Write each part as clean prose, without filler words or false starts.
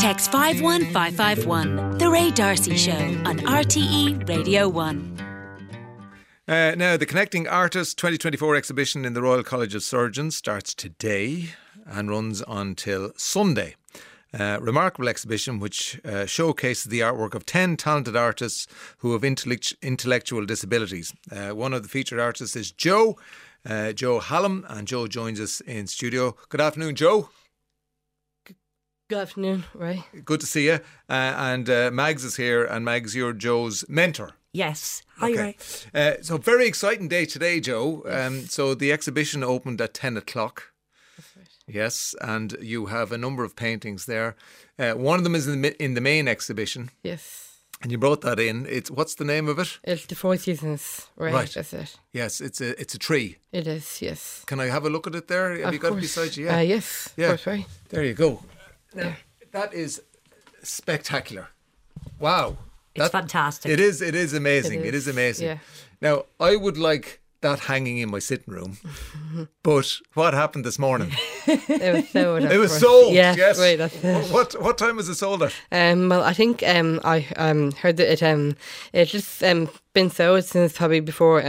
Text 51551. The Ray D'Arcy Show on RTE Radio 1. Now, the Connecting Artists 2024 exhibition in the Royal College of Surgeons starts today and runs until Sunday. Remarkable exhibition which showcases the artwork of 10 talented artists who have intellectual disabilities. One of the featured artists is Joe Hallam, and Joe joins us in studio. Good afternoon, Joe. Good afternoon, Ray. Good to see you. And Mags is here, and Mags, you're Joe's mentor. Yes. Hi, Okay. Ray. So very exciting day today, Joe. So the exhibition opened at 10 o'clock. That's right. Yes, and you have a number of paintings there. One of them is in the main exhibition, Yes. and you brought that in. What's the name of it? It's the Four Seasons, right? Right. That's it. Yes, it's a tree. It is, yes. Can I have a look at it there? Have Of you got it course. beside you? Yeah. Yes, Yeah. of course, Ray. There you go. Now, Yeah. that is spectacular. Wow. It's fantastic. It is amazing. It is amazing. Yeah. Now, I would like that hanging in my sitting room. But what happened this morning? It was sold. It was sold. Yeah, Yes. right. That's it. What time was it sold at? Well, I think I heard that it's just been sold since probably before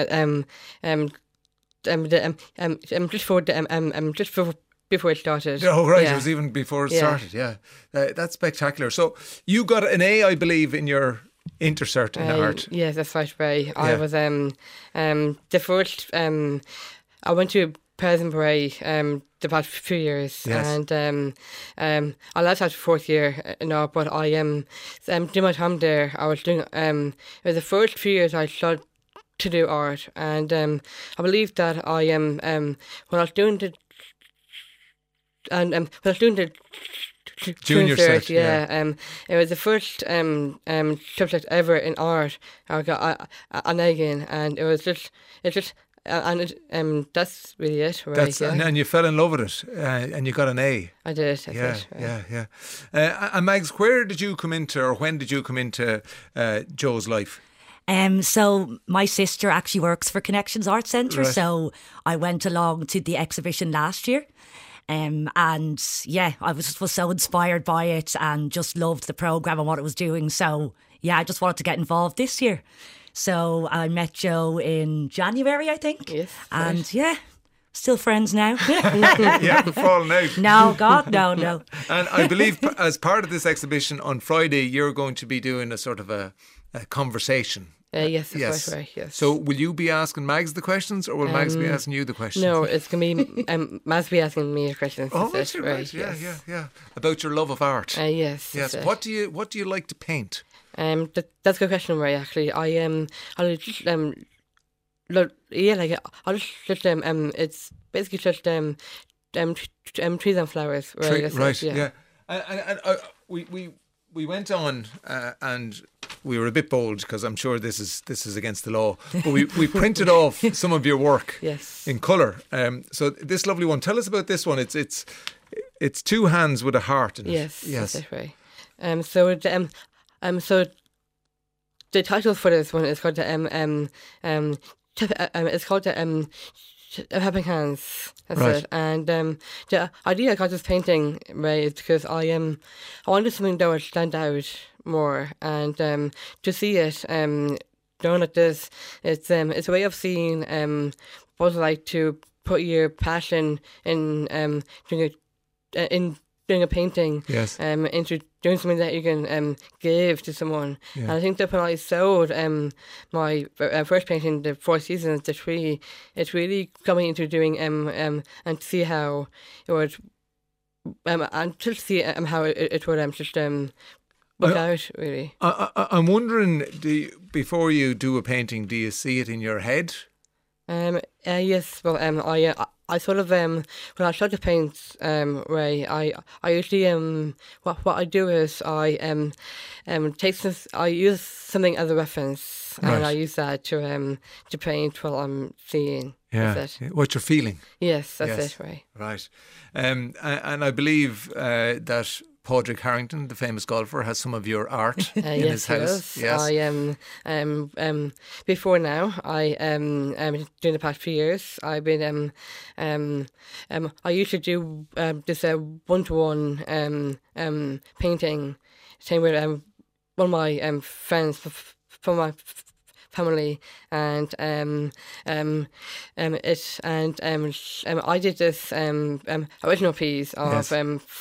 before it started. Oh, right. Yeah. It was even before it Yeah. started. Yeah. That's spectacular. So you got an A, I believe, in your intercert in art. Yes, that's right, Ray. I Yeah. was the first. I went to Prestonbury the past few years, Yes. and I left after fourth year now. But I doing my time there. I was doing it was the first few years I started to do art, and I believe that I when I was doing the when I was doing the Junior set, yeah. It was the first subject ever in art I got an egg in, and it's just that's really it, right? And you fell in love with it, and you got an A. I did. That's Yeah, it, right. yeah. And Mags, where did you come into, or when did you come into Joe's life? So my sister actually works for Connections Art Centre, Right. so I went along to the exhibition last year. And yeah, I was so inspired by it and just loved the programme and what it was doing. So yeah, I just wanted to get involved this year. So I met Joe in January, I think. Yes, And right. yeah, still friends now. Yeah, fallen out. No, God, no. And I believe as part of this exhibition on Friday, you're going to be doing a sort of a conversation. Yes, that's Yes. right, yes. So will you be asking Mags the questions, or will Mags be asking you the questions? No, it's going to be Maz be asking me questions. Oh, that's right, it, right. Yeah, yes. yeah. About your love of art. Yes. Yes. that's it. What do you like to paint? That's a good question, Ray. Actually, I just look, yeah, like I just it's basically just trees and flowers. Right. that's it, Right. yeah. Yeah. And we went on and we were a bit bold because I'm sure this is against the law. But we printed off some of your work Yes. in colour. So this lovely one. Tell us about this one. It's two hands with a heart in it. Yes. Yes. That's it, right. So the title for this one is called it's called the Helping Hands. That's Right. it. And the idea I got this painting, right, is because I wanted something that would stand out more, and to see it done like this, it's a way of seeing what it's like to put your passion in doing a painting, Yes. into doing something that you can give to someone. Yeah. And I think that when I sold my first painting, the Four Seasons, the tree, it's really coming into doing and to see how it would and to see how it would just work out, really. I'm wondering, before you do a painting, do you see it in your head? Yes, well, I sort of when I start to paint, Ray, I usually what I do is I I use something as a reference, Right. and I use that to paint what I'm seeing. Yeah. That's it. What you're feeling. Yes, that's Yes. it, Ray. Right. And I believe that Padraig Harrington, the famous golfer, has some of your art in his yes, house. Yes, I before now, during the past few years, I've been I used to do this one-to-one painting thing with one of my friends from my family, and I did this original piece of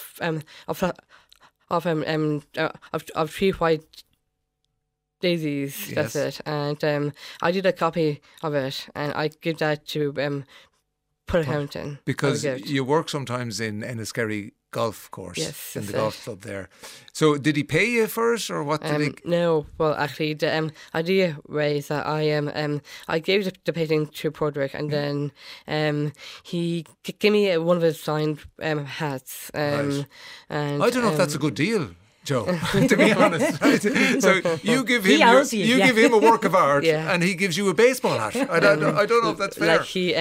of 3 white daisies. Yes. That's it, and I did a copy of it, and I give that to Padraig Harrington Because as a gift. you work sometimes in Enniskerry golf course, Yes, in the that's golf it. club there. So did he pay you for it, or what did he? No, well, actually, the idea was that I gave the painting to Padraig, and then he gave me one of his signed hats. Right. And I don't know if that's a good deal, Joe, to be honest. Right? So you give him He owes you, yeah. give him a work of art, Yeah. and he gives you a baseball hat. I don't know if that's fair. Like he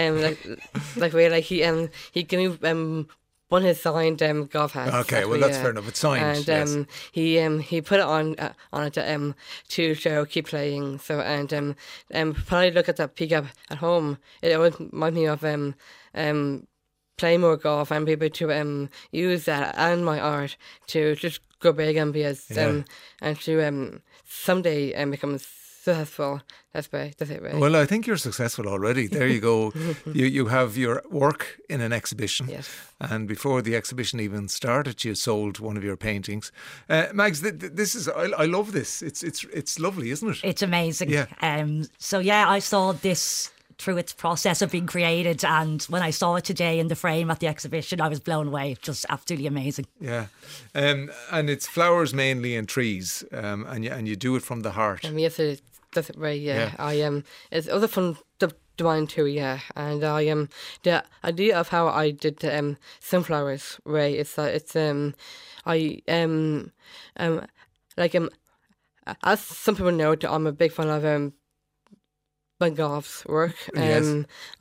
he gave me one of his signed golf hats. Okay, well, actually, that's fair enough. It's signed, And yes. he put it on it to show keep playing. So and when I look at that peak at home, it always reminds me of playing more golf and be able to use that and my art to just go big and be as Yeah. and to someday become successful. That's it, right? Well, I think you're successful already. There you go. You have your work in an exhibition. Yes. And before the exhibition even started, you sold one of your paintings. Mags, this is I love this. It's lovely, isn't it? It's amazing. Yeah. So yeah, I saw this through its process of being created, and when I saw it today in the frame at the exhibition, I was blown away. Just absolutely amazing. Yeah. And it's flowers mainly and trees, and you do it from the heart. Yes, that's it, right. Yeah, Yeah. it's other fun to mine too. Yeah, and the idea of how I did the sunflowers. Right, it's as some people know, I'm a big fan of Van Gogh's work. Yes.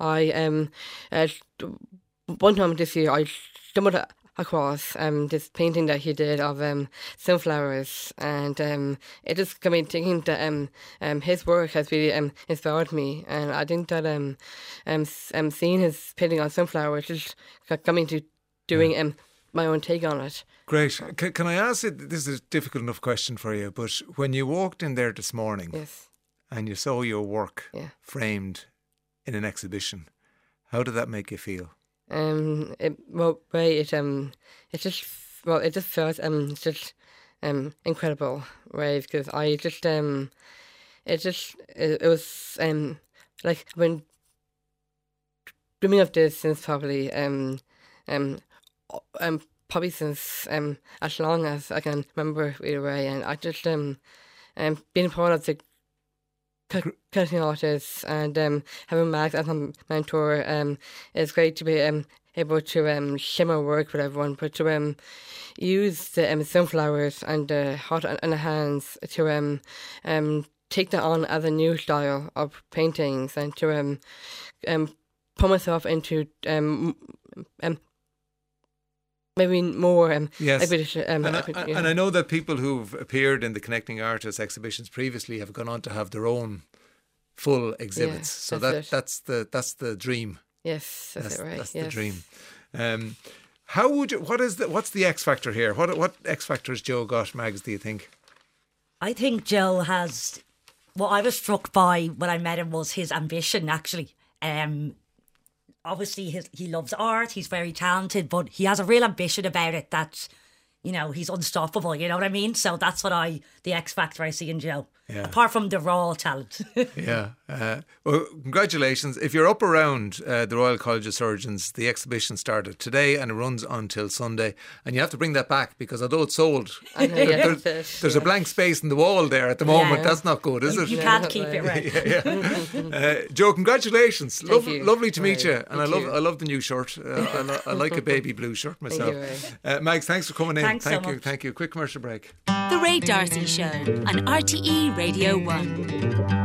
One time this year I stumbled across this painting that he did of sunflowers, and it just got me thinking that his work has really inspired me, and I think that seeing his painting on sunflowers just got me to doing my own take on it. Great. Can I ask you, this is a difficult enough question for you, but when you walked in there this morning Yes. and you saw your work Yeah. framed in an exhibition, how did that make you feel? It just felt just incredible, right? Because I just it was like I've been dreaming of this since probably probably since as long as I can remember, either way, and I just being part of the connecting artists and having Max as my mentor, it's great to be able to share my work with everyone, but to use the sunflowers and the heart and the hands to take that on as a new style of paintings, and to put myself into maybe more Yes. expedition, And I know that people who've appeared in the Connecting Artists exhibitions previously have gone on to have their own full exhibits. So that's that's the dream. Yes, that's it, right. That's yes. the dream. How would you? What's the X factor here? What X factor has Joe got, Mags? Do you think? I think Joe has. What I was struck by when I met him was his ambition, actually. Obviously, he loves art, he's very talented, but he has a real ambition about it that, you know, he's unstoppable, you know what I mean? So that's the X factor I see in Joe. Yeah. Apart from the raw talent. Yeah. Well, congratulations. If you're up around the Royal College of Surgeons, the exhibition started today and it runs until Sunday. And you have to bring that back because although it's sold, I know, yeah, that's it, there's a blank space in the wall there at the moment. Yeah. That's not good, is it? You can't keep it right. Joe, congratulations. Thank you. Lovely to meet Right. you. And Thank you. I love the new shirt. I like a baby blue shirt myself. you, Mags, thanks for coming in. Thanks so much. Thank you. Quick commercial break. The Ray Darcy Show on RTE Radio 1.